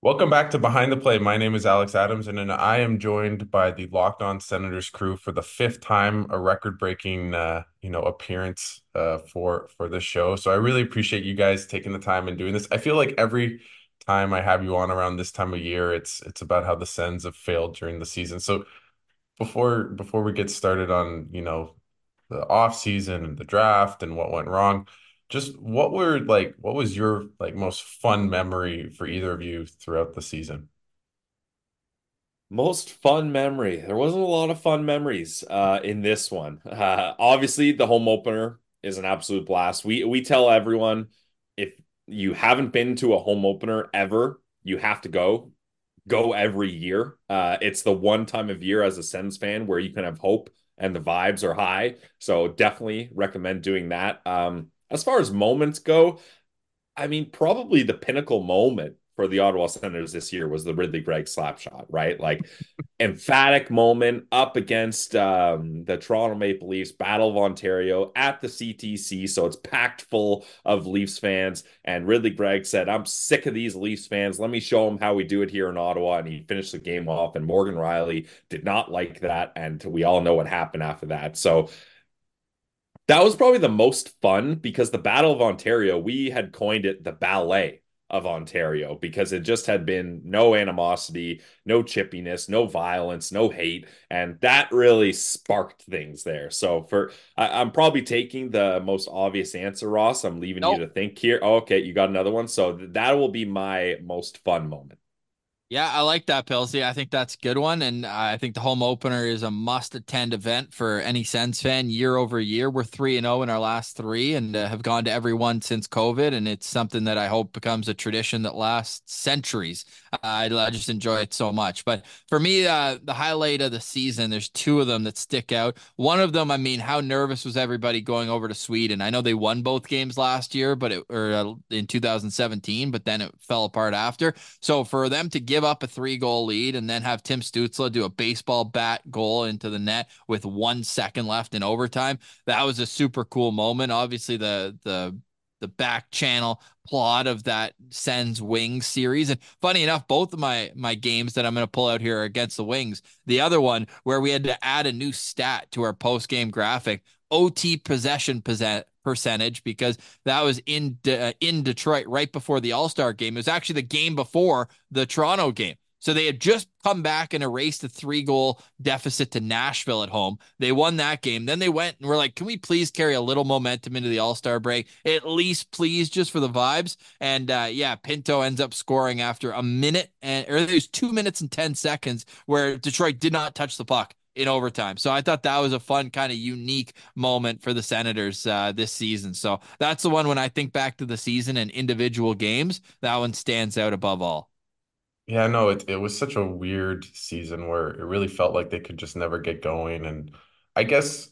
Welcome back to Behind the Play. My name is Alex Adams, and I am joined by the Locked On Senators crew for the fifth time, a record-breaking, appearance for this show. So I really appreciate you guys taking the time and doing this. I feel like every time I have you on around this time of year, it's about how the Sens have failed during the season. So before we get started on, the off season and the draft and what went wrong. Just what was your most fun memory for either of you throughout the season? Most fun memory. There wasn't a lot of fun memories in this one. Obviously, the home opener is an absolute blast. We tell everyone if you haven't been to a home opener ever, you have to go. Go every year. It's the one time of year as a Sens fan where you can have hope and the vibes are high. So definitely recommend doing that. As far as moments go, I mean, probably the pinnacle moment for the Ottawa Senators this year was the Ridley Gregg slap shot, right? Like emphatic moment up against the Toronto Maple Leafs, Battle of Ontario at the CTC. So it's packed full of Leafs fans. And Ridley Gregg said, I'm sick of these Leafs fans. Let me show them how we do it here in Ottawa. And he finished the game off. And Morgan Riley did not like that. And we all know what happened after that. So that was probably the most fun because the Battle of Ontario, we had coined it the ballet of Ontario because it just had been no animosity, no chippiness, no violence, no hate. And that really sparked things there. So I'm probably taking the most obvious answer, Ross. I'm leaving you Nope. to think here. Oh, okay, you got another one. So that will be my most fun moment. Yeah, I like that, Pilsy. I think that's a good one. And I think the home opener is a must attend event for any Sens fan year over year. We're 3-0 in our last three and have gone to every one since COVID. And it's something that I hope becomes a tradition that lasts centuries. I just enjoy it so much. But for me, the highlight of the season, there's two of them that stick out. One of them, I mean, how nervous was everybody going over to Sweden? I know they won both games last year, in 2017, but then it fell apart after. So for them to give up a three-goal lead and then have Tim Stützle do a baseball bat goal into the net with 1 second left in overtime, that was a super cool moment. Obviously, the back channel plot of that Sens Wings series. And funny enough, both of my games that I'm going to pull out here are against the Wings. The other one where we had to add a new stat to our post game graphic, OT percentage, because that was in Detroit right before the All-Star game. It was actually the game before the Toronto game. So they had just come back and erased a three-goal deficit to Nashville at home. They won that game. Then they went and were like, can we please carry a little momentum into the All-Star break? At least, please, just for the vibes. And yeah, Pinto ends up scoring after a minute or there's 2 minutes and 10 seconds where Detroit did not touch the puck in overtime. So I thought that was a fun, kind of unique moment for the Senators this season. So that's the one when I think back to the season and individual games, that one stands out above all. Yeah, no, it was such a weird season where it really felt like they could just never get going. And I guess,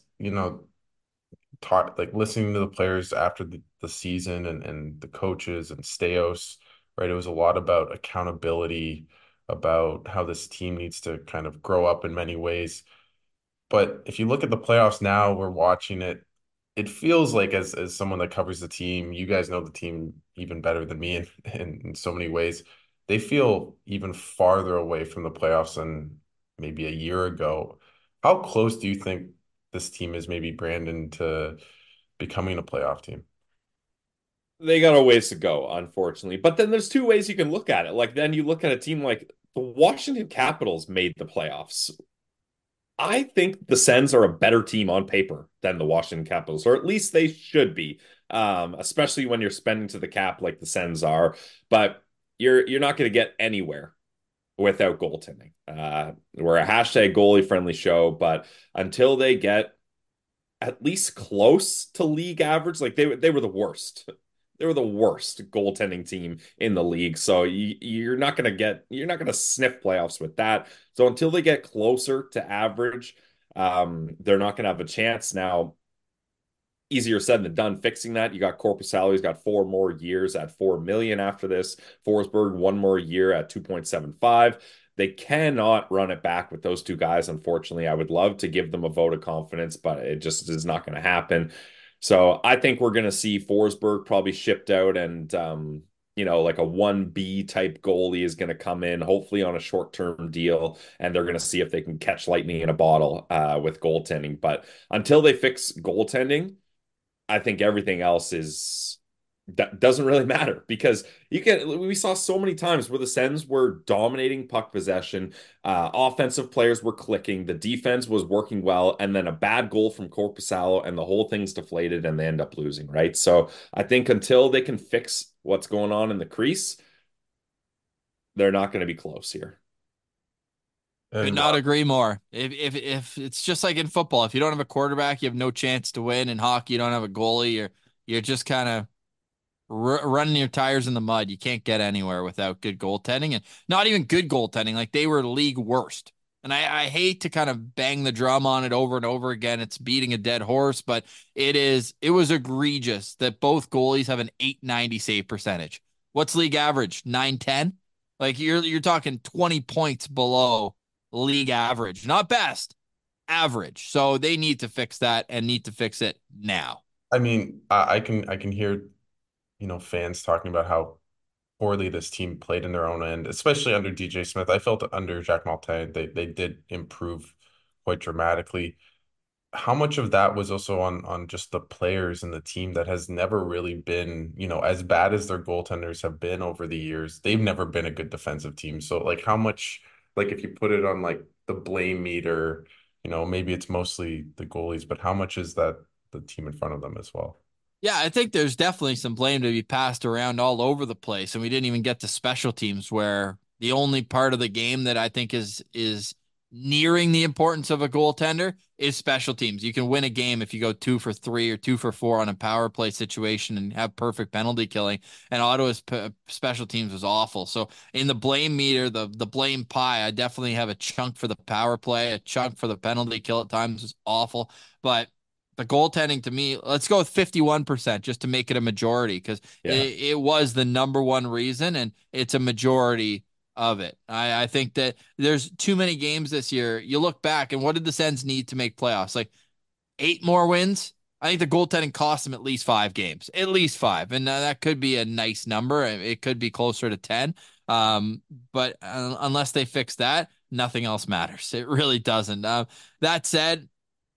listening to the players after the season and the coaches and Steos, right? It was a lot about accountability, about how this team needs to kind of grow up in many ways. But if you look at the playoffs now, we're watching it. It feels like as someone that covers the team, you guys know the team even better than me in so many ways. They feel even farther away from the playoffs than maybe a year ago. How close do you think this team is, maybe Brandon, to becoming a playoff team? They got a ways to go, unfortunately. But then there's two ways you can look at it. Like then you look at a team like the Washington Capitals made the playoffs. I think the Sens are a better team on paper than the Washington Capitals, or at least they should be. Especially when you're spending to the cap like the Sens are. But you're not going to get anywhere without goaltending. We're a hashtag goalie friendly show, but until they get at least close to league average. Like they were the worst. They were the worst goaltending team in the league. So you're not gonna sniff playoffs with that. So until they get closer to average, they're not gonna have a chance. Now, easier said than done fixing that. You got Corpus Salary's got 4 more years at 4 million after this. Forsberg 1 more year at 2.75. They cannot run it back with those two guys. Unfortunately, I would love to give them a vote of confidence, but it just is not going to happen. So I think we're going to see Forsberg probably shipped out and like a 1B type goalie is going to come in, hopefully on a short-term deal, and they're going to see if they can catch lightning in a bottle with goaltending. But until they fix goaltending, I think everything else is that doesn't really matter because we saw so many times where the Sens were dominating puck possession, offensive players were clicking, the defense was working well, and then a bad goal from Korpisalo and the whole thing's deflated and they end up losing, right? So I think until they can fix what's going on in the crease, they're not going to be close here. Could And not agree more. If it's just like in football, if you don't have a quarterback, you have no chance to win. In hockey, you don't have a goalie. You're just kind of running your tires in the mud. You can't get anywhere without good goaltending, and not even good goaltending. Like they were league worst. And I hate to kind of bang the drum on it over and over again. It's beating a dead horse, but it was egregious that both goalies have an 890 save percentage. What's league average? 910? Like you're talking 20 points below league average. Not best, average. So they need to fix that and need to fix it now. I mean, I can hear, fans talking about how poorly this team played in their own end, especially under DJ Smith. I felt under Jacques Martin, they did improve quite dramatically. How much of that was also on just the players and the team that has never really been, as bad as their goaltenders have been over the years, they've never been a good defensive team. So like how much, like if you put it on like the blame meter, maybe it's mostly the goalies, but how much is that the team in front of them as well? Yeah, I think there's definitely some blame to be passed around all over the place, and we didn't even get to special teams, where the only part of the game that I think is nearing the importance of a goaltender is special teams. You can win a game if you go 2 for 3 or 2 for 4 on a power play situation and have perfect penalty killing. And Ottawa's special teams was awful. So in the blame meter, the blame pie, I definitely have a chunk for the power play, a chunk for the penalty kill at times was awful, but the goaltending to me, let's go with 51% just to make it a majority because Yeah. it was the number one reason and it's a majority of it. I think that there's too many games this year. You look back and what did the Sens need to make playoffs? Like 8 more wins? I think the goaltending cost them at least 5 games, at least five. And that could be a nice number. It could be closer to 10. Um, but unless they fix that, nothing else matters. It really doesn't. That said,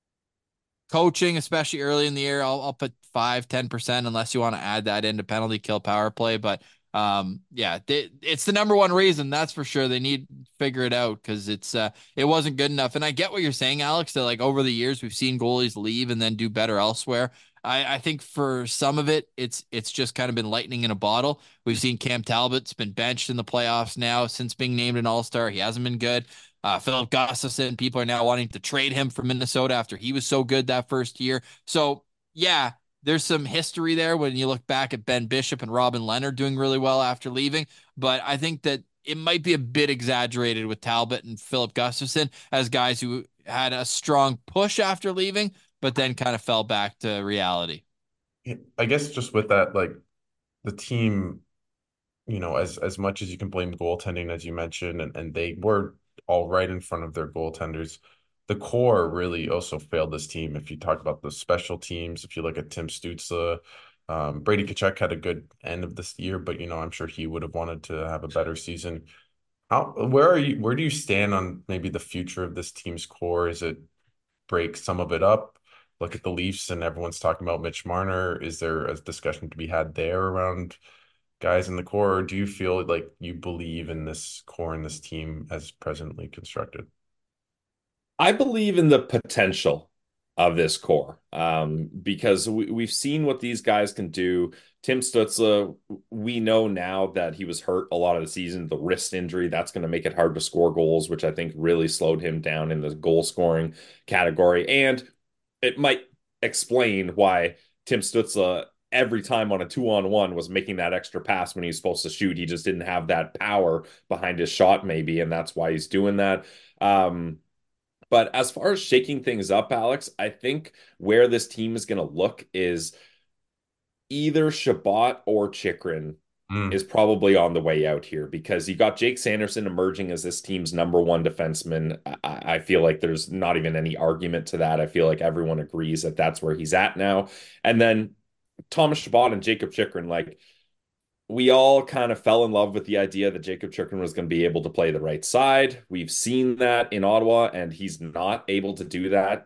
coaching, especially early in the year, I'll put 5-10% unless you want to add that into penalty kill power play. But yeah, it's the number one reason, that's for sure. They need to figure it out because it wasn't good enough. And I get what you're saying, Alex, that like over the years we've seen goalies leave and then do better elsewhere. I think for some of it, it's just kind of been lightning in a bottle. We've seen Cam Talbot's been benched in the playoffs now since being named an All-Star. He hasn't been good. Philip Gustafson, people are now wanting to trade him from Minnesota after he was so good that first year. So, yeah, there's some history there when you look back at Ben Bishop and Robin Leonard doing really well after leaving. But I think that it might be a bit exaggerated with Talbot and Philip Gustafson as guys who had a strong push after leaving, but then kind of fell back to reality. I guess just with that, like the team, as much as you can blame goaltending, as you mentioned, and they were all right in front of their goaltenders, the core really also failed this team. If you talk about the special teams, if you look at Tim Stützle, Brady Tkachuk had a good end of this year, but I'm sure he would have wanted to have a better season. Where do you stand on maybe the future of this team's core? Is it break some of it up? Look at the Leafs and everyone's talking about Mitch Marner. Is there a discussion to be had there around guys in the core, or do you feel like you believe in this core and this team as presently constructed? I believe in the potential of this core because we've seen what these guys can do. Tim Stützle, we know now that he was hurt a lot of the season, the wrist injury, that's going to make it hard to score goals, which I think really slowed him down in the goal scoring category. And it might explain why Tim Stützle every time on a 2-on-1 was making that extra pass when he was supposed to shoot. He just didn't have that power behind his shot, maybe, and that's why he's doing that. But as far as shaking things up, Alex, I think where this team is going to look is either Shabbat or Chikrin Mm. is probably on the way out here because you got Jake Sanderson emerging as this team's number one defenseman. I feel like there's not even any argument to that. I feel like everyone agrees that that's where he's at now. And then Thomas Chabot and Jacob Chikrin, like we all kind of fell in love with the idea that Jacob Chikrin was going to be able to play the right side. We've seen that in Ottawa, and he's not able to do that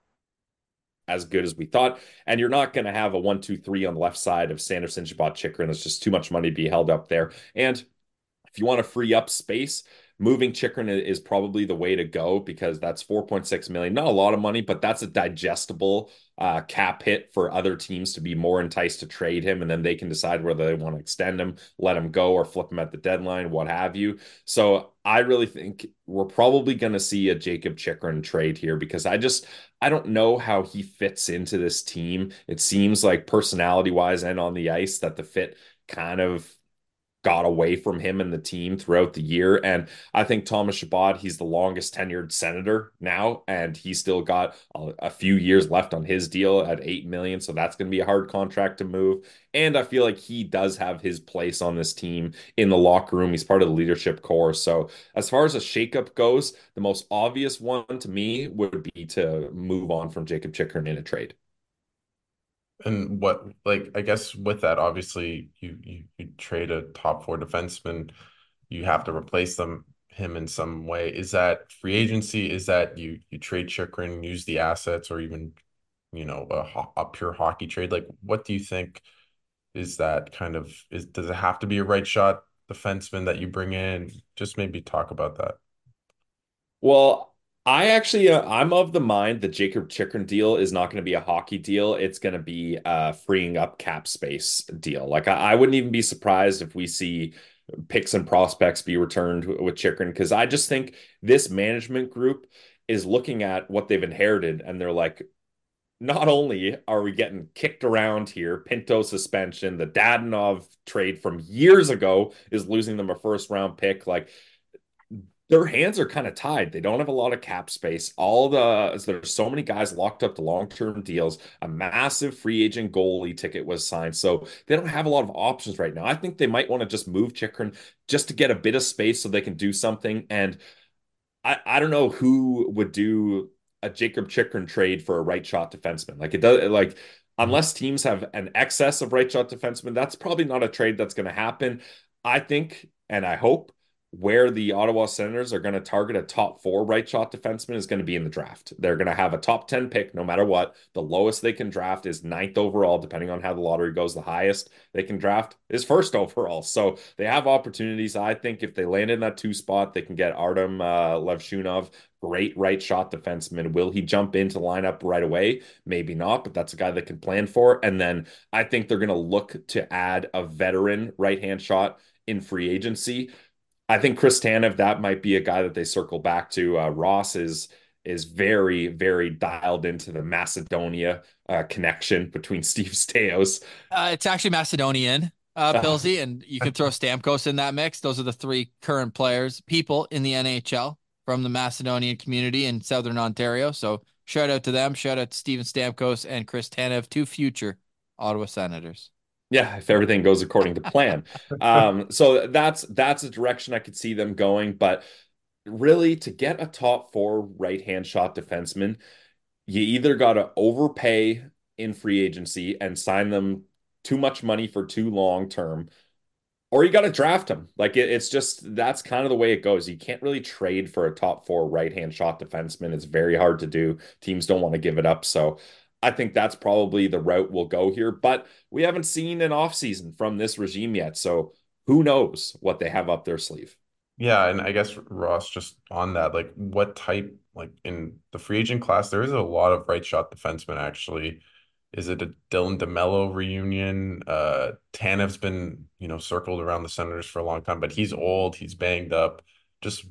as good as we thought. And you're not going to have a 1-2-3 on the left side of Sanderson, Chabot, Chikrin. It's just too much money to be held up there. And if you want to free up space, moving Chikrin is probably the way to go because that's 4.6 million. Not a lot of money, but that's a digestible cap hit for other teams to be more enticed to trade him, and then they can decide whether they want to extend him, let him go, or flip him at the deadline, what have you. So I really think we're probably going to see a Jacob Chikrin trade here because I don't know how he fits into this team. It seems like personality wise and on the ice that the fit kind of got away from him and the team throughout the year. And I think Thomas Chabot, he's the longest tenured Senator now, and he's still got a few years left on his deal at 8 million. So that's going to be a hard contract to move. And I feel like he does have his place on this team in the locker room. He's part of the leadership core. So as far as a shakeup goes, the most obvious one to me would be to move on from Jacob Chikrin in a trade. And what, like, I guess with that, obviously, you trade a top four defenseman, you have to replace him in some way. Is that free agency? Is that you trade Chikrin, use the assets, or even a pure hockey trade? Like, what do you think is that kind of is? Does it have to be a right shot defenseman that you bring in? Just maybe talk about that. Well, I actually I'm of the mind that Jacob Chikrin deal is not going to be a hockey deal. It's going to be freeing up cap space deal. Like I wouldn't even be surprised if we see picks and prospects be returned with Chikrin because I just think this management group is looking at what they've inherited and they're like, not only are we getting kicked around here, Pinto suspension, the Dadonov trade from years ago is losing them a first round pick. Like their hands are kind of tied. They don't have a lot of cap space. There's so many guys locked up to long-term deals. A massive free agent goalie ticket was signed. So they don't have a lot of options right now. I think they might want to just move Chikrin just to get a bit of space so they can do something. And I don't know who would do a Jacob Chikrin trade for a right shot defenseman. Like it does like unless teams have an excess of right shot defensemen, that's probably not a trade that's going to happen. I think and I hope where the Ottawa Senators are going to target a top four right shot defenseman is going to be in the draft. They're going to have a top 10 pick no matter what. The lowest they can draft is ninth overall, depending on how the lottery goes. The highest they can draft is first overall. So they have opportunities. I think if they land in that two spot, they can get Artem Levshunov, great right shot defenseman. Will he jump into the lineup right away? Maybe not, but that's a guy that can plan for. And then I think they're going to look to add a veteran right hand shot in free agency. I think Chris Tanev, that might be a guy that they circle back to. Ross is very, very dialed into the Macedonia connection between Steve Stais. It's actually Macedonian, Uh, Pilsy, and you can throw Stamkos in that mix. Those are the three current people in the NHL from the Macedonian community in Southern Ontario. So shout out to them. Shout out to Steven Stamkos and Chris Tanev, two future Ottawa Senators. yeah, if everything goes according to plan. So that's a direction I could see them going. But really, to get a top four right hand shot defenseman, you either got to overpay in free agency and sign them too much money for too long term, or you got to draft them. Like it's just that's kind of the way it goes. You can't really trade for a top four right hand shot defenseman. It's very hard to do. Teams don't want to give it up. So I think that's probably the route we'll go here. But we haven't seen an offseason from this regime yet. So who knows what they have up their sleeve. Yeah, and I guess Ross, just on that, like what type, like in the free agent class, there is a lot of right shot defensemen actually. Is it a Dylan DeMello reunion? Tanev's been, circled around the Senators for a long time, but he's old, he's banged up. Just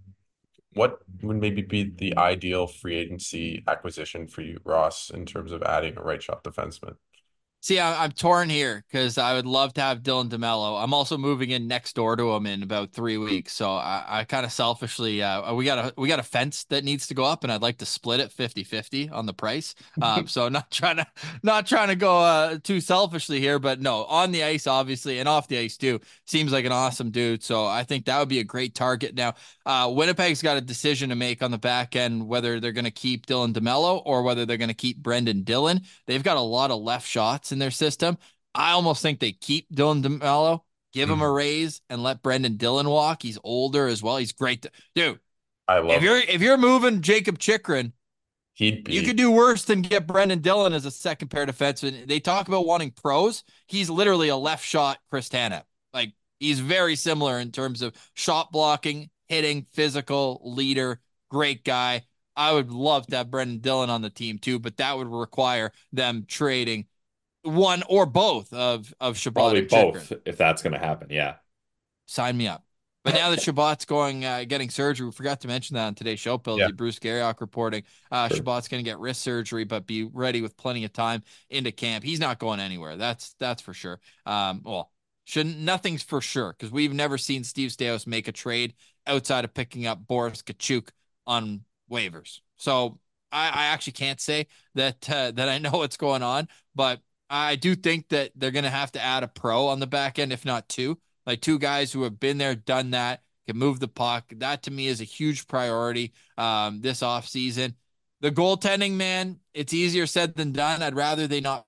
what would maybe be the ideal free agency acquisition for you, Ross, in terms of adding a right shot defenseman? See, I'm torn here because I would love to have Dylan DeMello. I'm also moving in next door to him in about 3 weeks, so I kind of selfishly we got a fence that needs to go up, and I'd like to split it 50-50 on the price. So not trying to go too selfishly here, but no, on the ice obviously and off the ice too. Seems like an awesome dude, so I think that would be a great target. Now, Winnipeg's got a decision to make on the back end whether they're going to keep Dylan DeMello or whether they're going to keep Brendan Dillon. They've got a lot of left shots in their system. I almost think they keep Dylan DeMello Give him a Mhm. raise and let Brendan Dillon walk. He's older as well. He's great. Dude, I if love you're him. if you're moving Jacob Chikrin, He'd you be could do worse than get Brendan Dillon as a second pair defenseman. They talk about wanting pros. He's literally a left shot Chris Tanev. Like he's very similar in terms of shot blocking, hitting, physical, leader, great guy. I would love to have Brendan Dillon on the team too, but that would require them trading one or both of Shabbat Probably and Chikrin. both if that's going to happen. Yeah. Sign me up. But now that Shabbat's going, getting surgery, we forgot to mention that on today's show, yeah. Pilsy. Bruce Garriock reporting Sure. Shabbat's going to get wrist surgery, but be ready with plenty of time into camp. He's not going anywhere. That's for sure. Well, shouldn't nothing's for sure because we've never seen Steve Staios make a trade outside of picking up Boris Kachuk on waivers. So I actually can't say that I know what's going on, but I do think that they're going to have to add a pro on the back end, if not two, like two guys who have been there, done that, can move the puck. That to me is a huge priority this offseason. The goaltending, man, it's easier said than done. I'd rather they not.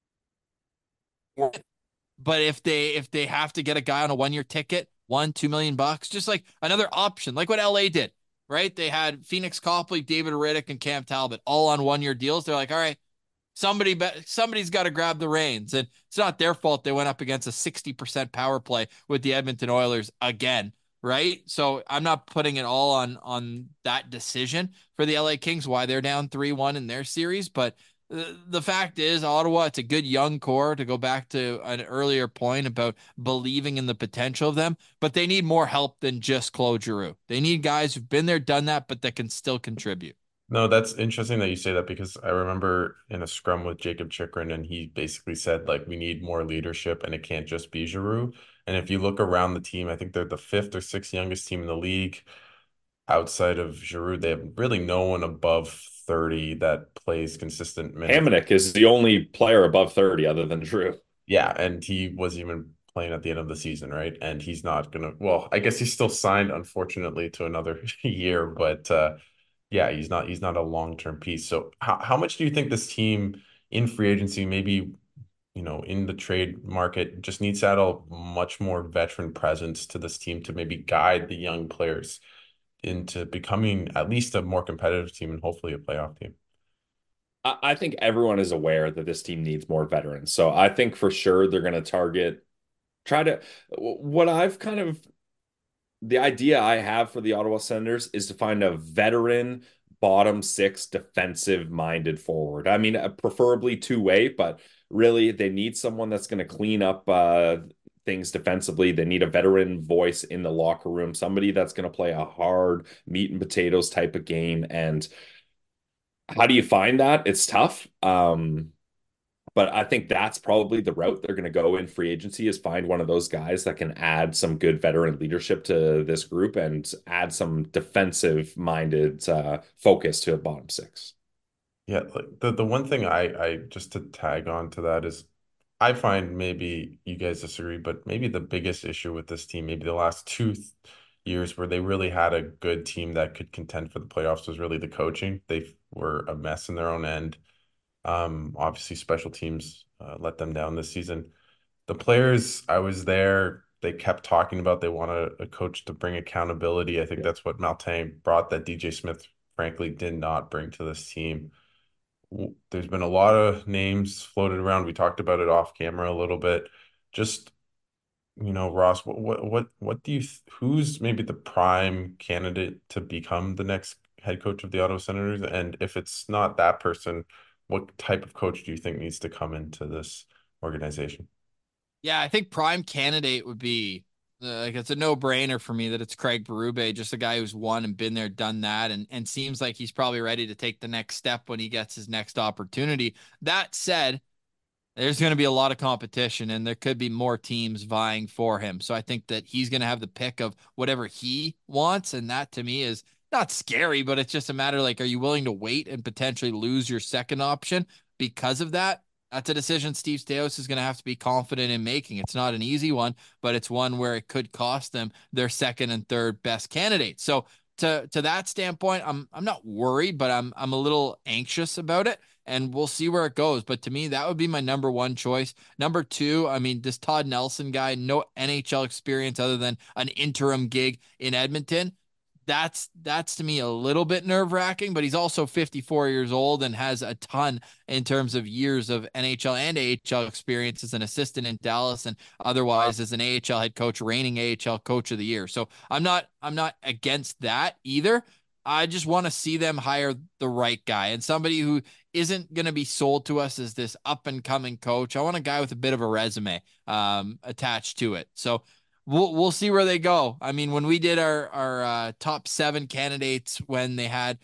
But if they have to get a guy on a 1 year ticket, 1-2 million bucks, just like another option, like what LA did, right? They had Phoenix Copley, David Riddick, and Cam Talbot all on 1 year deals. They're like, all right, somebody's got to grab the reins, and it's not their fault they went up against a 60% power play with the Edmonton Oilers again, right? So I'm not putting it all on that decision for the LA Kings why they're down 3-1 in their series, but the fact is Ottawa, it's a good young core, to go back to an earlier point about believing in the potential of them, but they need more help than just Claude Giroux. They need guys who've been there, done that, but that can still contribute. No, that's interesting that you say that because I remember in a scrum with Jacob Chikrin, and he basically said like we need more leadership and it can't just be Giroux. And if you look around the team, I think they're the fifth or sixth youngest team in the league outside of Giroux. They have really no one above 30 that plays consistent minutes. Hamonic is the only player above 30 other than Drew. Yeah, and he was even playing at the end of the season, right? And he's not gonna, well, I guess he's still signed, unfortunately, to another year, but yeah, he's not a long-term piece. So how much do you think this team in free agency, maybe, in the trade market, just needs to add a much more veteran presence to this team to maybe guide the young players into becoming at least a more competitive team and hopefully a playoff team? I think everyone is aware that this team needs more veterans. So I think for sure they're going to try to, what I've kind of, the idea I have for the Ottawa Senators is to find a veteran bottom six defensive minded forward. I mean, preferably two-way, but really they need someone that's going to clean up things defensively. They need a veteran voice in the locker room, somebody that's going to play a hard meat and potatoes type of game. And how do you find that? It's tough. But I think that's probably the route they're going to go in free agency is find one of those guys that can add some good veteran leadership to this group and add some defensive minded focus to a bottom six. Yeah, like the one thing I just to tag on to that is I find maybe you guys disagree, but maybe the biggest issue with this team, maybe the last years where they really had a good team that could contend for the playoffs was really the coaching. They were a mess in their own end. Obviously special teams let them down this season. The players, I was there, they kept talking about they want a coach to bring accountability. I think that's what Maltain brought that DJ Smith frankly did not bring to this team. There's been a lot of names floated around. We talked about it off camera a little bit. Just, Ross, what do you who's maybe the prime candidate to become the next head coach of the Ottawa Senators? And if it's not that person, what type of coach do you think needs to come into this organization? Yeah, I think prime candidate would be like it's a no-brainer for me that it's Craig Berube, just a guy who's won and been there, done that, and seems like he's probably ready to take the next step when he gets his next opportunity. That said, there's going to be a lot of competition and there could be more teams vying for him. So I think that he's going to have the pick of whatever he wants. And that to me is not scary, but it's just a matter like, are you willing to wait and potentially lose your second option because of that? That's a decision Steve Staios is going to have to be confident in making. It's not an easy one, but it's one where it could cost them their second and third best candidates. So to that standpoint, I'm not worried, but I'm a little anxious about it. and we'll see where it goes. But to me, that would be my number one choice. Number two, I mean, this Todd Nelson guy, no NHL experience other than an interim gig in Edmonton. That's to me a little bit nerve-wracking, but he's also 54 years old and has a ton in terms of years of NHL and AHL experience as an assistant in Dallas and otherwise as an AHL head coach, reigning AHL coach of the year. So I'm not against that either. I just want to see them hire the right guy and somebody who isn't going to be sold to us as this up and coming coach. I want a guy with a bit of a resume attached to it. So we'll see where they go. I mean, when we did our top 7 candidates when they had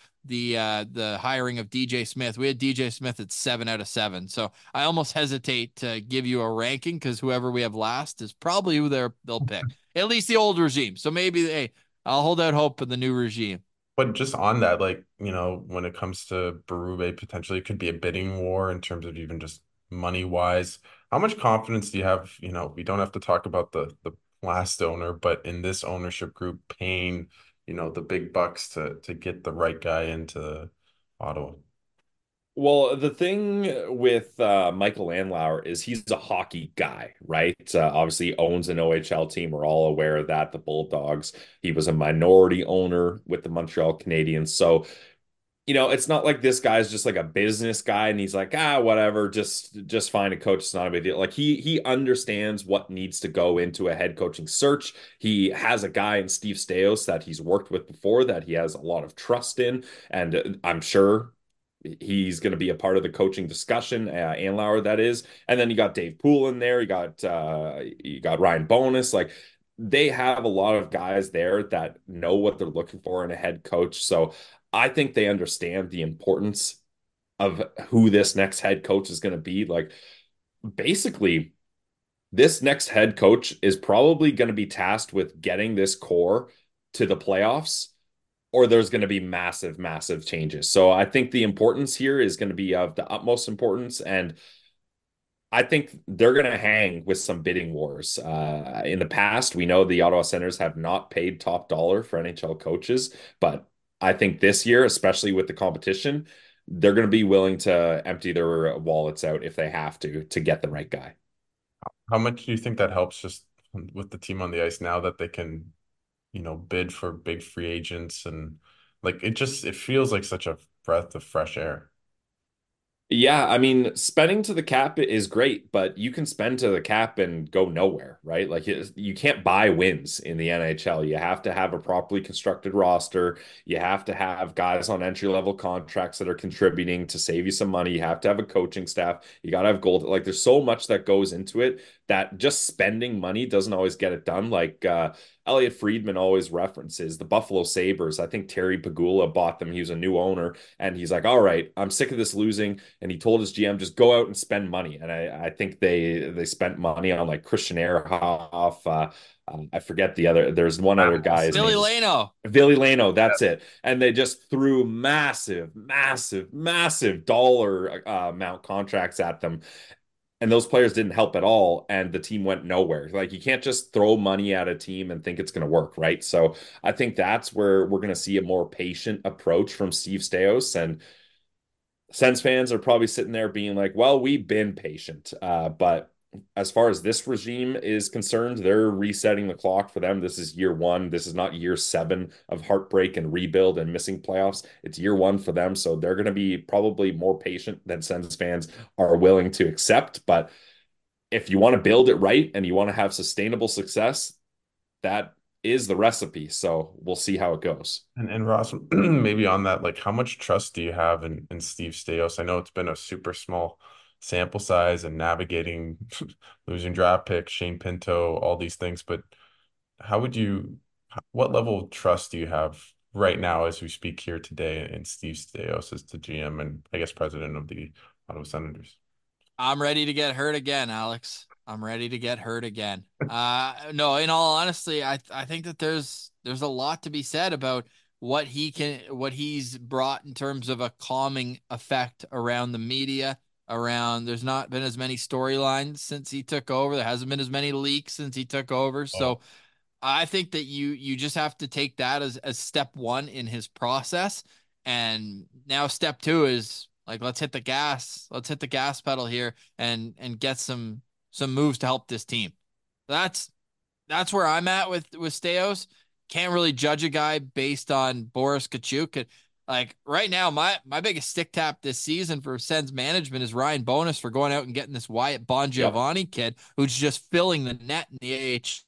the hiring of DJ Smith, we had DJ Smith at 7 out of 7. So I almost hesitate to give you a ranking because whoever we have last is probably who they'll pick. At least the old regime. So maybe I'll hold out hope for the new regime. But just on that, like, when it comes to Berube, potentially it could be a bidding war in terms of even just money wise. How much confidence do you have? We don't have to talk about the last owner, but in this ownership group paying, the big bucks to get the right guy into Ottawa. Well, the thing with Michael Landauer is he's a hockey guy, right? Obviously owns an OHL team. We're all aware of that, the Bulldogs. He was a minority owner with the Montreal Canadiens. So, it's not like this guy's just like a business guy and he's like, whatever, just find a coach. It's not a big deal. Like he understands what needs to go into a head coaching search. He has a guy in Steve Staios that he's worked with before that he has a lot of trust in, and I'm sure he's going to be a part of the coaching discussion, Andlauer that is. And then you got Dave Poole in there. You got Ryan Bonus. Like they have a lot of guys there that know what they're looking for in a head coach. So I think they understand the importance of who this next head coach is going to be. Like basically, this next head coach is probably going to be tasked with getting this core to the playoffs, or there's going to be massive, massive changes. So I think the importance here is going to be of the utmost importance. And I think they're going to hang with some bidding wars. In the past, we know the Ottawa Senators have not paid top dollar for NHL coaches, but I think this year, especially with the competition, they're going to be willing to empty their wallets out if they have to get the right guy. How much do you think that helps just with the team on the ice now that they can, bid for big free agents and like it feels like such a breath of fresh air. Yeah, I mean, spending to the cap is great, but you can spend to the cap and go nowhere, right? Like you can't buy wins in the NHL. You have to have a properly constructed roster. You have to have guys on entry-level contracts that are contributing to save you some money. You have to have a coaching staff. You got to have gold. Like there's so much that goes into it that just spending money doesn't always get it done. Like Elliot Friedman always references the Buffalo Sabres. I think Terry Pagula bought them. He was a new owner, and he's like, "All right, I'm sick of this losing." And he told his GM, "Just go out and spend money." And I think they spent money on like Christian Ehrhoff. I forget the other. There's one other guy. His Billy name Lano. Billy Lano. That's it. And they just threw massive, massive, massive dollar amount contracts at them, and those players didn't help at all, and the team went nowhere. Like you can't just throw money at a team and think it's going to work, right? So I think that's where we're going to see a more patient approach from Steve Staios, and Sens fans are probably sitting there being like, well, we've been patient. But as far as this regime is concerned, they're resetting the clock for them. This is year one. This is not year 7 of heartbreak and rebuild and missing playoffs. It's year one for them. So they're going to be probably more patient than Sens fans are willing to accept. But if you want to build it right and you want to have sustainable success, that is the recipe. So we'll see how it goes. And Ross, maybe on that, like how much trust do you have in Steve Staios? I know it's been a super small sample size and navigating losing draft picks, Shane Pinto, all these things, but what level of trust do you have right now as we speak here today in Steve Staios as the GM and I guess president of the Ottawa Senators? I'm ready to get hurt again, Alex. I'm ready to get hurt again. No, in all honesty, I think that there's a lot to be said about what he's brought in terms of a calming effect around the media, around there's not been as many storylines since he took over. There hasn't been as many leaks since he took over. Oh, So I think that you just have to take that as step one in his process. And now step two is Like let's hit the gas. Let's hit the gas pedal here and get some moves to help this team. That's that's where I'm at with Steos. Can't really judge a guy based on Boris Kachuk. Like right now, my biggest stick tap this season for Sens management is Ryan Bonus for going out and getting this Wyatt Bon Yep. Giovanni kid who's just filling the net in the AHL.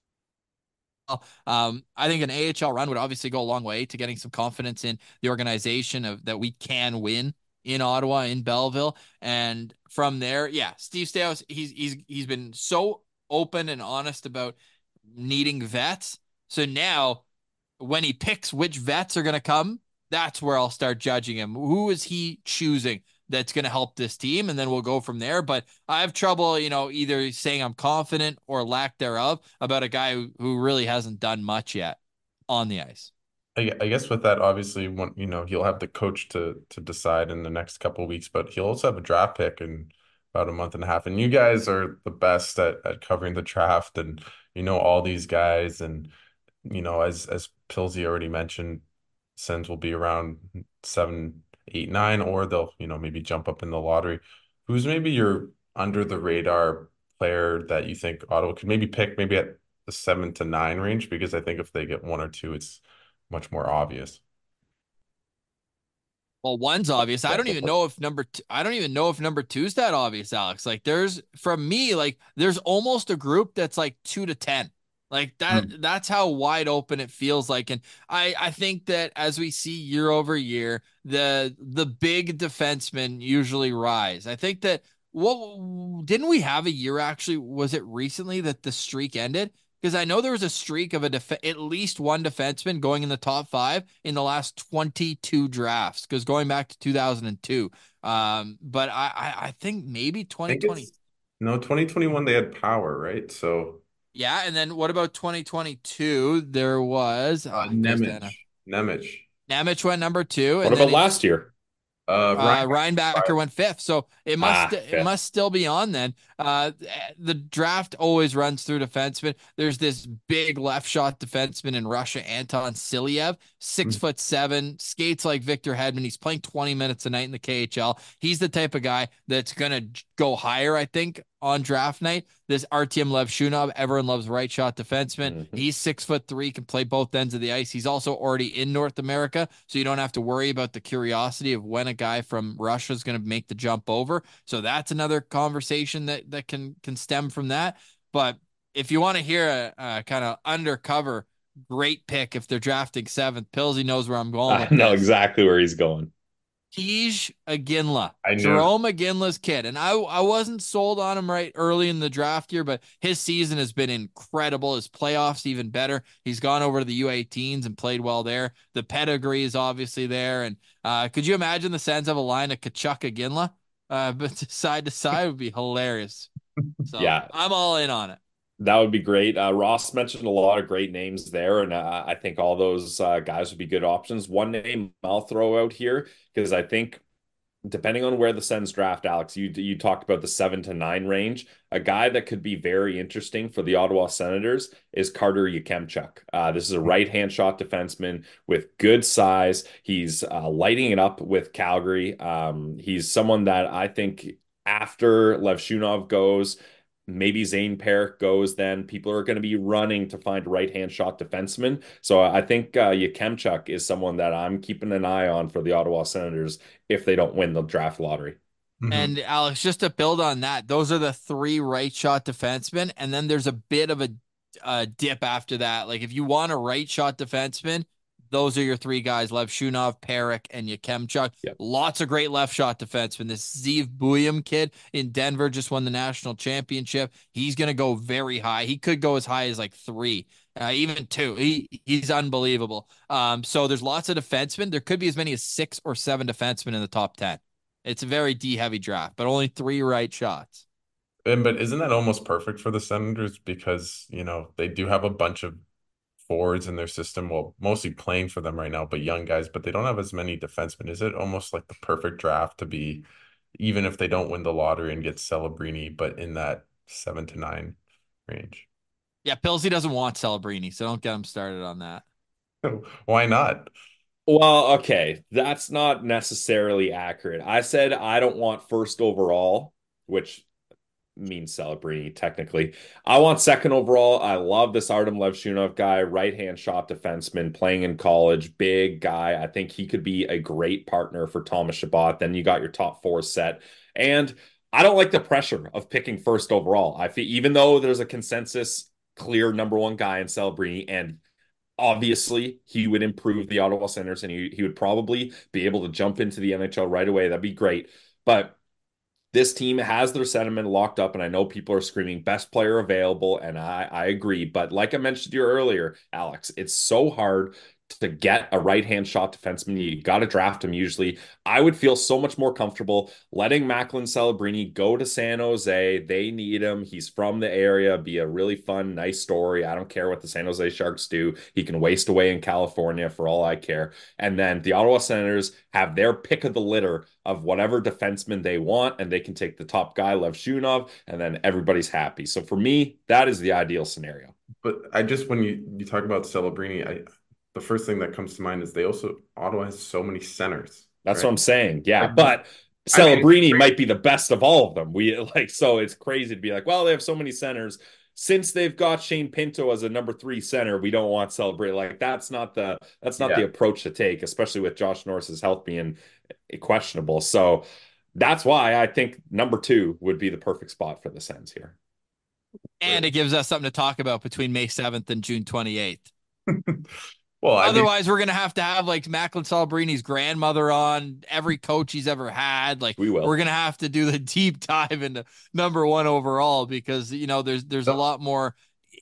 I think an AHL run would obviously go a long way to getting some confidence in the organization of that we can win in Ottawa, in Belleville. And from there, yeah, Steve Staios, he's been so open and honest about needing vets. So now when he picks which vets are going to come, that's where I'll start judging him. Who is he choosing that's going to help this team? And then we'll go from there. But I have trouble, either saying I'm confident or lack thereof about a guy who really hasn't done much yet on the ice. I guess with that, obviously, he'll have the coach to decide in the next couple of weeks, but he'll also have a draft pick in about a month and a half. And you guys are the best at covering the draft, and all these guys, and as Pilsy already mentioned, Sens will be around 7, 8, 9, or they'll maybe jump up in the lottery. Who's maybe your under the radar player that you think Ottawa could maybe pick maybe at the 7 to 9 range? Because I think if they get one or two, it's much more obvious. Well, one's obvious. I don't even know if number two, I don't even know if number two's that obvious, Alex. Like there's from me, like there's almost a group that's like 2 to 10. Like Hmm. that's how wide open it feels like. And I think that as we see year over year, the big defensemen usually rise. I think that what didn't we have a year actually, was it recently that the streak ended? Because I know there was a streak of at least one defenseman going in the top five in the last 22 drafts. Because going back to 2002, but I think maybe I think 2020. it's no 2021 they had power, right? So Yeah, and then what about 2022? There was it goes down. Nemec, Nemec went number two, What and then about in last year? Ryan. Reinbacher went fifth, so it Fifth. must still be on then. The draft always runs through defensemen. There's this big left shot defenseman in Russia, Anton Silyev, 6'7", skates like Victor Hedman. He's playing 20 minutes a night in the KHL. He's the type of guy that's gonna go higher, I think, on draft night. This Artyom Levshunov, everyone loves right shot defenseman. Mhm. He's 6'3", can play both ends of the ice. He's also already in North America, so you don't have to worry about the curiosity of when a guy from Russia is going to make the jump over. So that's another conversation that can stem from that. But if you want to hear a kind of undercover great pick, if they're drafting seventh, Pillsy knows where I'm going I with know this. exactly where he's going. Tej Aginla, I knew. Jerome Aginla's kid. And I wasn't sold on him right early in the draft year, but his season has been incredible. His playoffs even better. He's gone over to the U18s and played well there. The pedigree is obviously there. And could you imagine the Sens have a line of Kachuk Aginla? But side to side would be hilarious. So Yeah, I'm all in on it. that would be great. Ross mentioned a lot of great names there, and I think all those guys would be good options. One name I'll throw out here because I think depending on where the Sens draft, Alex, you talked about the 7 to 9 range. A guy that could be very interesting for the Ottawa Senators is Carter Yakemchuk. This is a right-hand shot defenseman with good size. He's lighting it up with Calgary. He's someone that I think after Levshunov goes, maybe Zane Parrick goes, then people are going to be running to find right-hand shot defensemen. So I think Yakemchuk is someone that I'm keeping an eye on for the Ottawa Senators if they don't win the draft lottery. Hmm. And Alex, just to build on that, those are the three right shot defensemen, and then there's a bit of a dip after that. Like if you want a right shot defenseman, those are your three guys: Lev Shunov, Perek, and Yakemchuk. Yep. Lots of great left shot defensemen. This Zeev Buyam kid in Denver just won the national championship. He's going to go very high. He could go as high as like three. Even two. He's unbelievable. So there's lots of defensemen. There could be as many as 6 or 7 defensemen in the top 10. It's a very D heavy draft, but only three right shots. But isn't that almost perfect for the Senators because, they do have a bunch of forwards in their system, well, mostly playing for them right now, but young guys, but they don't have as many defensemen. Is it almost like the perfect draft to be, even if they don't win the lottery and get Celebrini, but in that 7 to 9 range? Yeah, Pilsy doesn't want Celebrini, so don't get him started on that. Why not? Well, okay, that's not necessarily accurate. I said I don't want first overall, which means Celebrini technically. I want second overall. I love this Artem Levshunov guy, right-hand shot defenseman playing in college, big guy. I think he could be a great partner for Thomas Chabot. Then you got your top four set. And I don't like the pressure of picking first overall. I feel even though there's a consensus clear number one guy in Celebrini, and obviously he would improve the Ottawa Senators and he would probably be able to jump into the NHL right away. That'd be great. But this team has their sentiment locked up, and I know people are screaming best player available, and I agree. But like I mentioned to you earlier, Alex, it's so hard to get a right-hand shot defenseman. You got to draft him usually. I would feel so much more comfortable letting Macklin Celebrini go to San Jose. They need him. He's from the area. Be a really fun, nice story. I don't care what the San Jose Sharks do. He can waste away in California for all I care. And then the Ottawa Senators have their pick of the litter of whatever defenseman they want, and they can take the top guy, Lev Shunov, and then everybody's happy. So for me, that is the ideal scenario. But I just when you talk about Celebrini, the first thing that comes to mind is they also Ottawa has so many centers, That's right? what I'm saying. Yeah, Like, but I mean, Celebrini might be the best of all of them. We like so it's crazy to be like, well, they have so many centers. Since they've got Shane Pinto as a number three center, we don't want Celebrini. Like that's not the yeah. approach to take, especially with Josh Norris's health being questionable. So that's why I think number two would be the perfect spot for the Sens here. And it gives us something to talk about between May 7th and June 28th. Well, I mean, Otherwise, we're gonna have to have like Macklin Celebrini's grandmother on, every coach he's ever had. Like, We we're will. gonna have to do the deep dive into number one overall because there's a lot more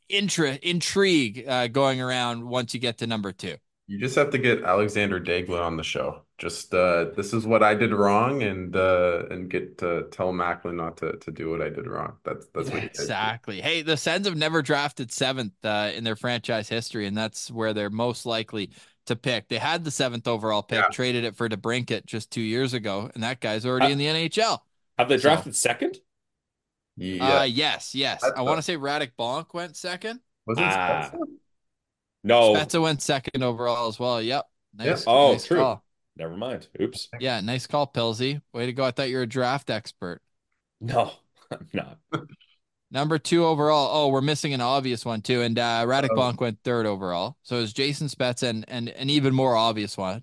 intrigue going around once you get to number two. you just have to get Alexander Daigle on the show. Just this is what I did wrong, and get to tell Macklin not to do what I did wrong. That's what Yeah, you guys do. exactly. Hey, the Sens have never drafted seventh in their franchise history, and that's where they're most likely to pick. They had the seventh overall pick, Yeah, traded it for DeBrincat just 2 years ago, and that guy's already in Ha- the NHL. Have they So, drafted second? yeah. yes. I I want to thought say Radek Bonk went second. wasn't Ah, Spencer? no. Spezza went second overall as well. Yep. Yeah, Oh, Nice true. call. Never mind. Oops. Yeah, nice call, Pilsy. Way to go. I thought you were a draft expert. No, I'm not. Number two overall. Oh, we're missing an obvious one too. And Radek uh, Bonk went third overall. So it was Jason Spezza and an even more obvious one.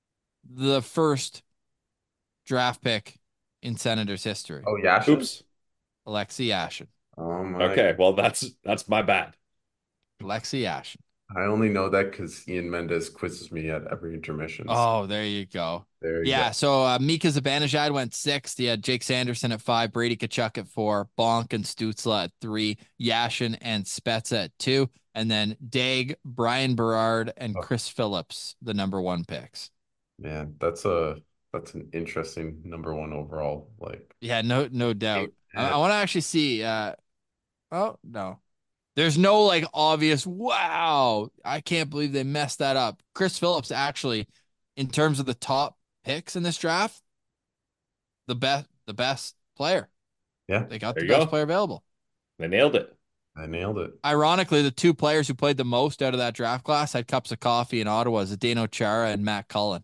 The first draft pick in Senators history, oh Yashin. Oops. Alexei Yashin. Oh my! Okay, well that's my bad. Alexei Yashin. I only know that because Ian Mendez quizzes me at every intermission. So Oh, there you go. there you go. Yeah, so Mika Zibanejad went sixth. You had Jake Sanderson at five, Brady Tkachuk at four, Bonk and Stutzla at three, Yashin and Spezza at two, and then Dag, Brian Berard, and Oh, Chris Phillips, the number one picks. man, that's an interesting number one overall. Like, Yeah, no doubt. I man, want to actually see. Oh no, there's no like obvious. Wow, I can't believe they messed that up. Chris Phillips actually, in terms of the top picks in this draft, the best player. yeah, They got There the you best go. player available. They nailed it. I nailed it. Ironically, the two players who played the most out of that draft class had cups of coffee in Ottawa, Zdeno Chara and Matt Cullen.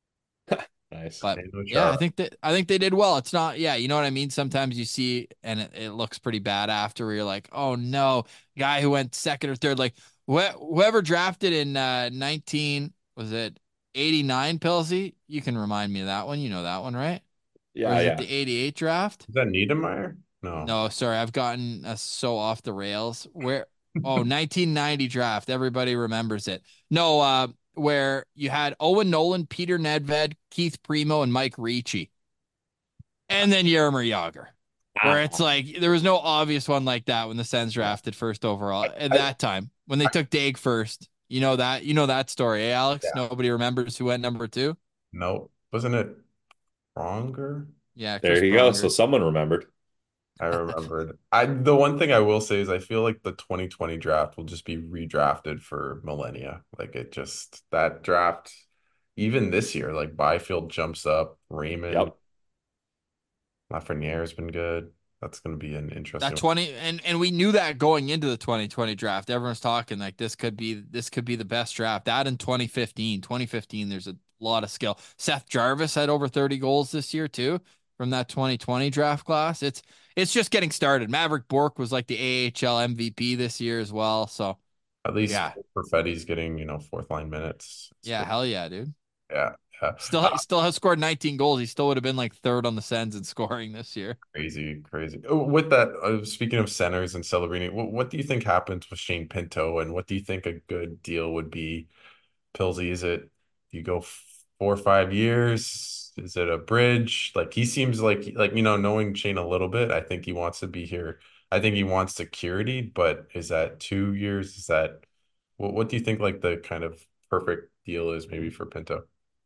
Nice. But Daniel yeah, I Chara. think that I think they did well. It's not, yeah, you know what I mean? Sometimes you see and it looks pretty bad after where you're like, oh no, guy who went second or third, like whoever drafted in 19, was it 89, Pilsy? You can remind me of that one. You know that one, right? Or Yeah, is it yeah. the 88 draft? Is that Niedermeyer? No. No, sorry, I've gotten us so off the rails. Oh, 1990 draft. Everybody remembers it. No, where you had Owen Nolan, Peter Nedved, Keith Primo, and Mike Ricci. And then Yarmer Yager. Where it's Ah, like there was no obvious one like that when the Sens yeah. drafted first overall. At I, that time, when they took Dag first. You know that story, eh, Alex? yeah. Nobody remembers who went number two. No. Wasn't it Pronger? Yeah, Chris There you go. So Pronger. someone remembered. I remembered. The one thing I will say is I feel like the 2020 draft will just be redrafted for millennia. Like it just that draft, even this year, like Byfield jumps up, Raymond, Yep. Lafreniere has been good. That's going to be an That interesting. 20 and we knew that going into the 2020 draft. Everyone's talking like this could be the best draft. That in 2015. 2015, there's a lot of skill. Seth Jarvis had over 30 goals this year too from that 2020 draft class. It's just getting started. Maverick Bork was like the AHL MVP this year as well. So At least yeah, Perfetti's getting, fourth line minutes. It's yeah, good. hell yeah, dude. Yeah, yeah. Still has scored 19 goals. He still would have been like third on the Sens in scoring this year. Crazy, crazy. Oh, with that, speaking of centers and Celebrini, what do you think happens with Shane Pinto, and what do you think a good deal would be? Pilsy, is it you go 4 or 5 years? Is it a bridge? Like he seems like knowing Shane a little bit, I think he wants to be here. I think he wants security, but is that 2 years? Is that what do you think like the kind of perfect deal is maybe for Pinto?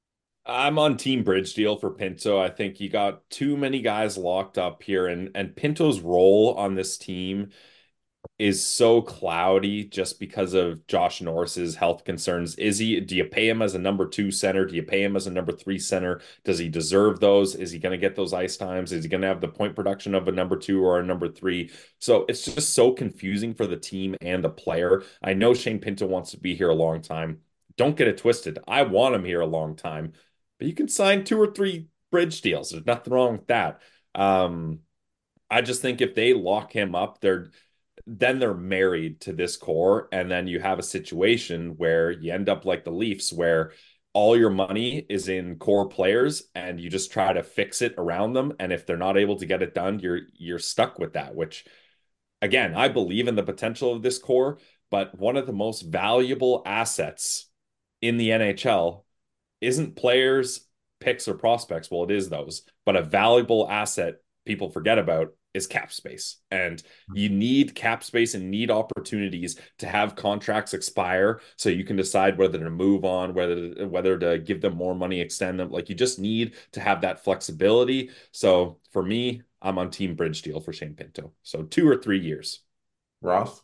I'm on Team Bridge deal for Pinto. I think you got too many guys locked up here, and Pinto's role on this team is so cloudy just because of Josh Norris's health concerns. Do you pay him as a number two center? Do you pay him as a number three center? Does he deserve those? Is he going to get those ice times? Is he going to have the point production of a number two or a number three? So it's just so confusing for the team and the player. I know Shane Pinto wants to be here a long time. Don't get it twisted. I want him here a long time, but you can sign 2 or 3 bridge deals. There's nothing wrong with that. Um, I just think if they lock him up, they're married to this core, and then you have a situation where you end up like the Leafs, where all your money is in core players and you just try to fix it around them. And if they're not able to get it done, you're stuck with that, which again, I believe in the potential of this core, but one of the most valuable assets in the NHL isn't players, picks, or prospects. Well, it is those, but a valuable asset people forget about is cap space. And you need cap space and need opportunities to have contracts expire so you can decide whether to move on, whether to give them more money, extend them. Like you just need to have that flexibility. So for me, I'm on Team Bridge deal for Shane Pinto. So 2 or 3 years. Ross?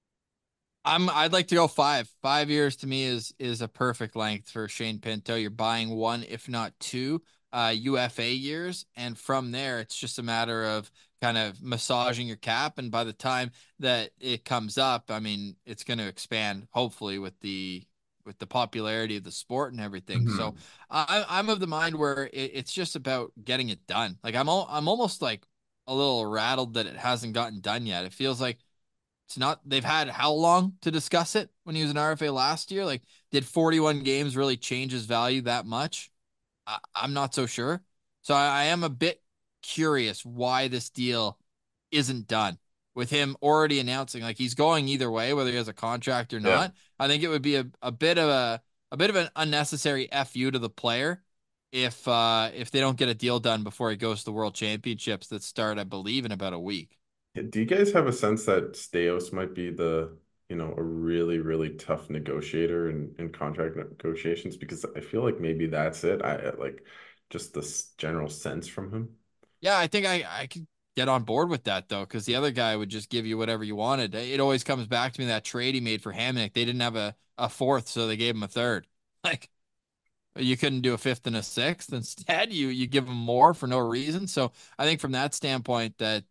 I'd like to go 5. 5 years to me is a perfect length for Shane Pinto. You're buying one, if not two, UFA years, and from there it's just a matter of kind of massaging your cap. And by the time that it comes up, I mean it's going to expand hopefully with the popularity of the sport and everything. So Mhm. I'm of the mind where it's just about getting it done. Like I'm almost like a little rattled that it hasn't gotten done yet. It feels like it's not, they've had how long to discuss it when he was an RFA last year? Like, did 41 games really change his value that much? I'm not so sure. So I am a bit curious why this deal isn't done with him already announcing like he's going either way, whether he has a contract or Yeah. not. I think it would be a bit of a bit of an unnecessary FU to the player if they don't get a deal done before he goes to the World Championships that start, I believe, in about a week. Do you guys have a sense that Staios might be a really, really tough negotiator in contract negotiations? Because I feel like maybe that's it. I like just this general sense from him. Yeah, I think I could get on board with that though, because the other guy would just give you whatever you wanted. It always comes back to me that trade he made for Hamonic. They didn't have a fourth, so they gave him a third. Like you couldn't do a fifth and a sixth. Instead, you give him more for no reason. So I think from that standpoint that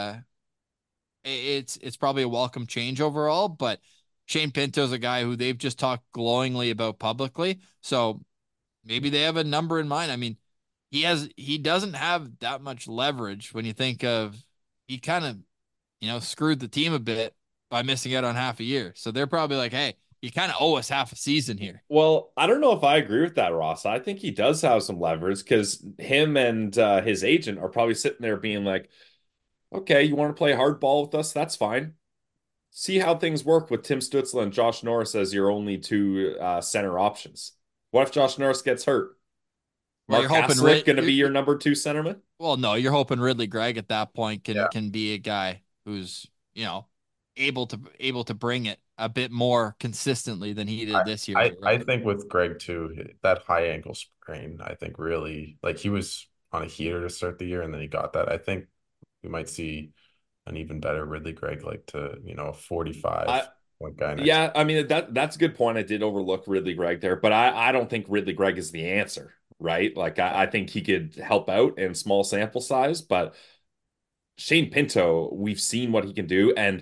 it's probably a welcome change overall. But Shane Pinto's a guy who they've just talked glowingly about publicly. So maybe they have a number in mind. I mean, he doesn't have that much leverage when you think of he kind of, screwed the team a bit by missing out on half a year. So they're probably like, hey, you kind of owe us half a season here. Well, I don't know if I agree with that, Ross. I think he does have some leverage because him and his agent are probably sitting there being like, okay, you want to play hardball with us? That's fine. See how things work with Tim Stützle and Josh Norris as your only two center options. What if Josh Norris gets hurt? Well, Mark you're hoping Haslick going to be your number two centerman? well, no, you're hoping Ridley Gregg at that point can Yeah. can be a guy who's, able to bring it a bit more consistently than he I, did this year, I I right? think with Greg too, that high ankle sprain, I think really like he was on a heater to start the year and then he got that. I think we might see an even better Ridley Gregg like a I 45 point guy next. Yeah, I mean that's a good point. I did overlook Ridley Gregg there, but I don't think Ridley Gregg is the answer, right? Like I think he could help out in small sample size, but Shane Pinto, we've seen what he can do, and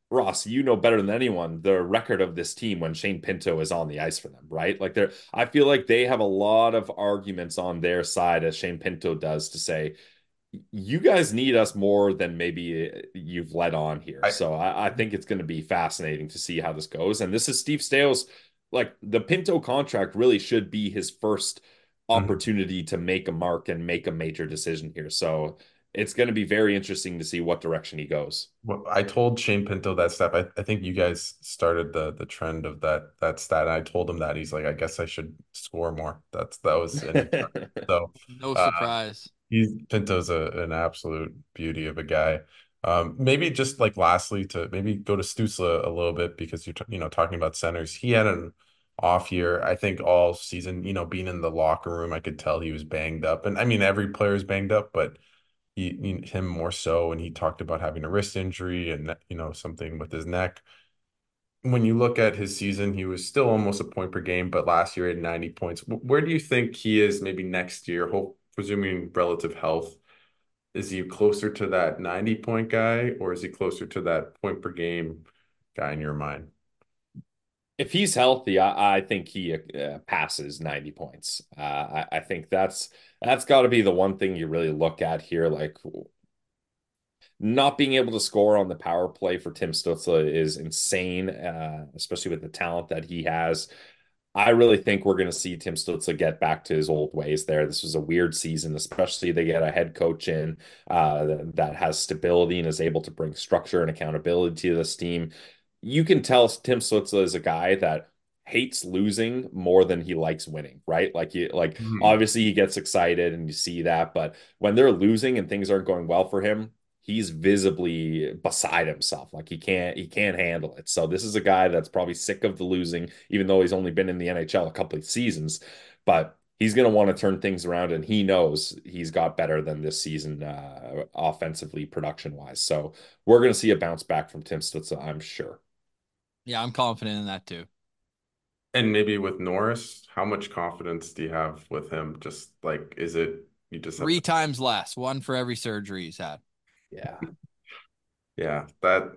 Ross, you know better than anyone the record of this team when Shane Pinto is on the ice for them, right? Like I feel like they have a lot of arguments on their side as Shane Pinto does to say, you guys need us more than maybe you've let on here. I So I think it's going to be fascinating to see how this goes. And this is Steve Staios. Like the Pinto contract really should be his first mhm. opportunity to make a mark and make a major decision here. So it's going to be very interesting to see what direction he goes. Well, I told Shane Pinto that stat. I think you guys started the trend of that stat. And I told him that he's like, I guess I should score more. That was in his mind. So No uh surprise. he's Pinto's an absolute beauty of a guy. Maybe just like lastly to maybe go to Stützle a little bit because talking about centers. He had an off year. I think all season, being in the locker room, I could tell he was banged up. And I mean every player is banged up, but him more so, and he talked about having a wrist injury and something with his neck. When you look at his season, he was still almost a point per game, but last year he had 90 points. Where do you think he is maybe next year, presuming relative health? Is he closer to that 90-point guy, or is he closer to that point per game guy in your mind? If he's healthy, I think he passes 90 points. I think that's got to be the one thing you really look at here. Like not being able to score on the power play for Tim Stützle is insane, especially with the talent that he has. I really think we're going to see Tim Stützle get back to his old ways there. This was a weird season, especially they get a head coach in that has stability and is able to bring structure and accountability to this team. You can tell Tim Stützle is a guy that hates losing more than he likes winning, right? Like Mhm. obviously he gets excited and you see that, but when they're losing and things aren't going well for him, he's visibly beside himself. Like he can't handle it. So this is a guy that's probably sick of the losing, even though he's only been in the NHL a couple of seasons. But he's going to want to turn things around, and he knows he's got better than this season offensively, production wise. So we're going to see a bounce back from Tim Stützle, I'm sure. Yeah, I'm confident in that too. And maybe with Norris, how much confidence do you have with him? Just like, is it you just have Three to, times less, one for every surgery he's had. Yeah. yeah, that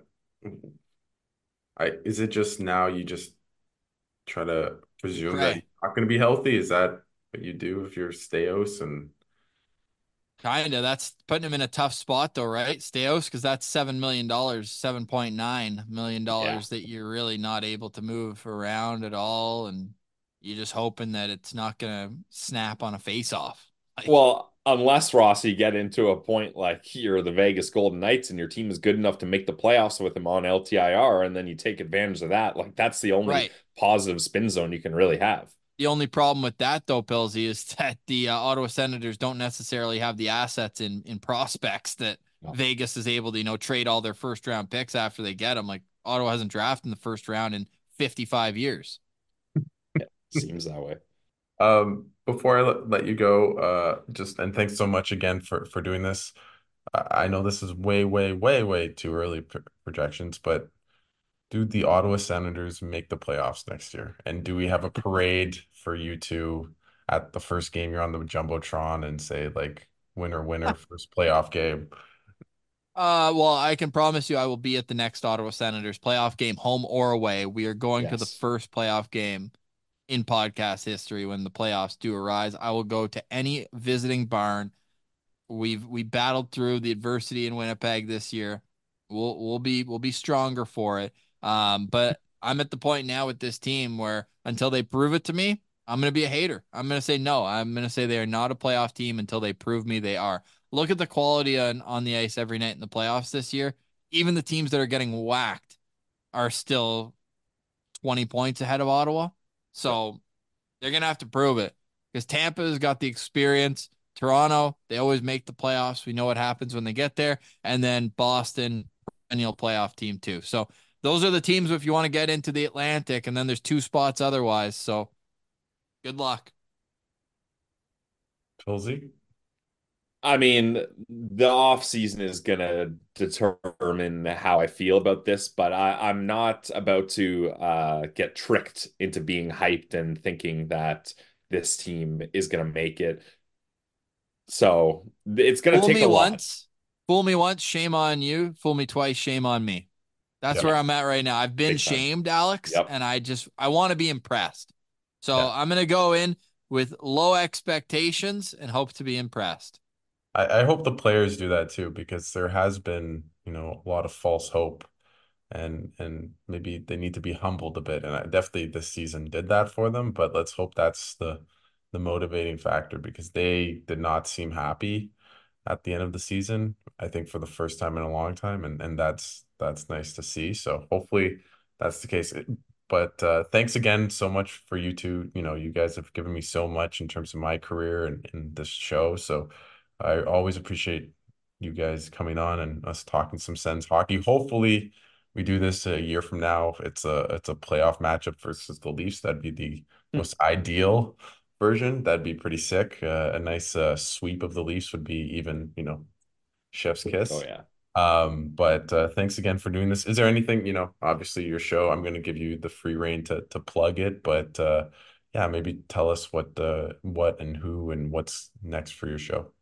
is it just now you just try to You presume that he's pray. not going to be healthy? Is that what you do if you're Steos? And Kinda. That's putting him in a tough spot though, right? Steos, because that's $7 million, $7.9 million Yeah. that you're really not able to move around at all. And you're just hoping that it's not gonna snap on a face off. Like, Well, unless Ross, you get into a point like you're the Vegas Golden Knights and your team is good enough to make the playoffs with him on LTIR, and then you take advantage of that, like that's the only right. positive spin zone you can really have. The only problem with that though, Pilsy, is that the Ottawa Senators don't necessarily have the assets in prospects that No. Vegas is able to, trade all their first round picks after they get them. Like Ottawa hasn't drafted in the first round in 55 years. Yeah, seems that way. before I let you go, just and thanks so much again for doing this. I know this is way, way, way, way too early projections, but do the Ottawa Senators make the playoffs next year? And do we have a parade for you two at the first game you're on the Jumbotron and say like winner, winner, first playoff game? Well, I can promise you I will be at the next Ottawa Senators playoff game, home or away. We are going to the Yes. first playoff game in podcast history when the playoffs do arise. I will go to any visiting barn. We battled through the adversity in Winnipeg this year. We'll be stronger for it. But I'm at the point now with this team where until they prove it to me, I'm gonna be a hater. I'm gonna say no. I'm gonna say they are not a playoff team until they prove me they are. Look at the quality on the ice every night in the playoffs this year. Even the teams that are getting whacked are still 20 points ahead of Ottawa. Yeah. So they're gonna have to prove it because Tampa's got the experience. Toronto, they always make the playoffs. We know what happens when they get there. And then Boston, perennial playoff team too. So those are the teams if you want to get into the Atlantic, and then there's two spots otherwise. So good luck. Pilsy? I mean, the off season is gonna determine how I feel about this, but I'm not about to get tricked into being hyped and thinking that this team is gonna make it. So it's gonna Fool take me a lot. once, fool me once, shame on you. Fool me twice, shame on me. That's Yep. where I'm at right now. I've been Big time. shamed, Alex, Yep. and I want to be impressed. So Yeah. I'm gonna go in with low expectations and hope to be impressed. I hope the players do that too, because there has been, a lot of false hope, and maybe they need to be humbled a bit. And definitely this season did that for them, but let's hope that's the motivating factor, because they did not seem happy at the end of the season, I think for the first time in a long time, and that's nice to see. So hopefully that's the case. But thanks again so much for you two. You guys have given me so much in terms of my career and this show. So I always appreciate you guys coming on and us talking some Sens hockey. Hopefully we do this a year from now. It's a playoff matchup versus the Leafs. That'd be the most ideal version. That'd be pretty sick. A nice sweep of the Leafs would be even, chef's Oh kiss. yeah. But thanks again for doing this. Is there anything, obviously your show, I'm going to give you the free reign to plug it, but yeah, maybe tell us what and who and what's next for your show.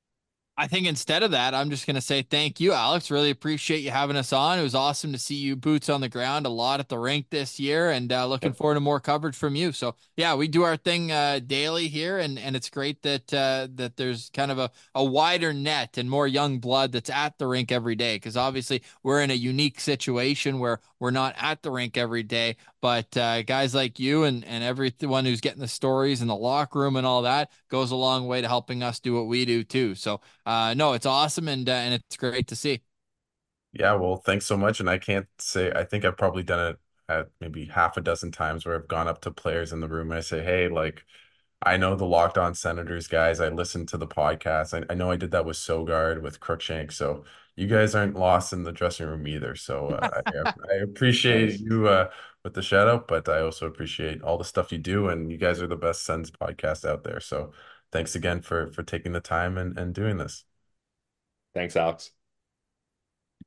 I think instead of that, I'm just going to say thank you, Alex. Really appreciate you having us on. It was awesome to see you boots on the ground a lot at the rink this year, and looking Yep. forward to more coverage from you. So yeah, we do our thing daily here, and it's great that there's kind of a wider net and more young blood that's at the rink every day. Because obviously we're in a unique situation where we're not at the rink every day, but guys like you and everyone who's getting the stories in the locker room and all that goes a long way to helping us do what we do too. So no, it's awesome and it's great to see. Yeah, well, thanks so much. And I can't say, I think I've probably done it at maybe half a dozen times where I've gone up to players in the room and I say, hey, like, I know the Locked On Senators guys. I listened to the podcast. I know I did that with Sogard, with Crookshank. So you guys aren't lost in the dressing room either. So I appreciate Nice. you with the shout out, but I also appreciate all the stuff you do. And you guys are the best Sens podcast out there. So thanks again for taking the time and doing this. Thanks, Alex.